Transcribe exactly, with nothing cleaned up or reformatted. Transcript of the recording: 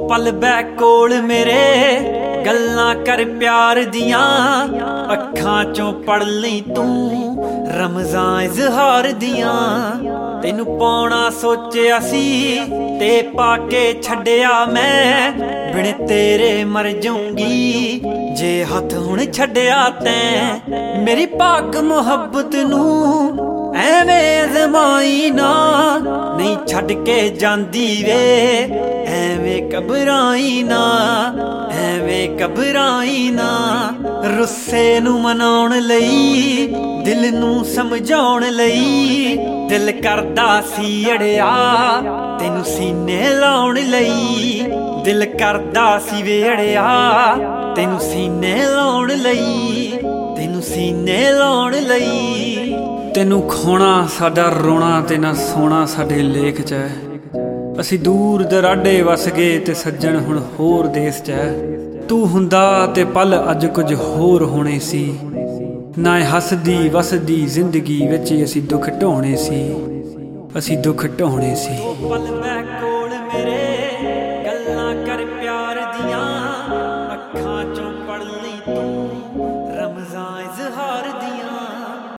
पल बै कोल मेरे गल्लां कर प्यार दियां अखां चों पढ़ लई तू रमज़ां इज़हार दियां तेनू पाउणा सोचिया सी ते पाके छड्डिया मैं बिन तेरे मर जाऊंगी जे हथ हुण छड्डिया तैं मेरी पाक मुहब्बत नू ਐਵੇਂ ਅਜ਼ਮਾਈ ना नहीं छड्ड के जांदी वे ਐਵੇਂ घबराई ना ਐਵੇਂ घबराई ना रुस्से नू मनाउण लई दिल नू समझाउण लई दिल करदा सी अड़िया तैनू सीने लाउण लई दिल करदा सी वे अड़िया तैनू सीने लाउण लई तैनू सीने लाउण लई तेनू खोना साडा रोना ते ना सोना साडे लेख च है असी दूर दराडे वस गए ते सज्जन हुण होर देश च है तू हुंदा ते पल अज कुछ होर होने सी ना हसदी वसदी जिंदगी विच असी दुख ढोने सी असी दुख ढोने सी पल बै कोल मेरे गल्लां कर प्यार दियां अखां चों पढ़ लई तू